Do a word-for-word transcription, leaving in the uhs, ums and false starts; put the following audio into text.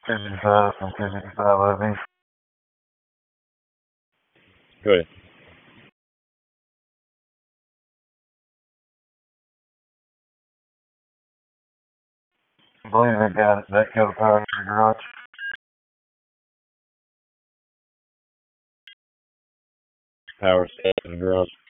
fifty-five from two fifty-five O B. Go ahead. I believe that guy that killed power in the garage. Power set in the garage.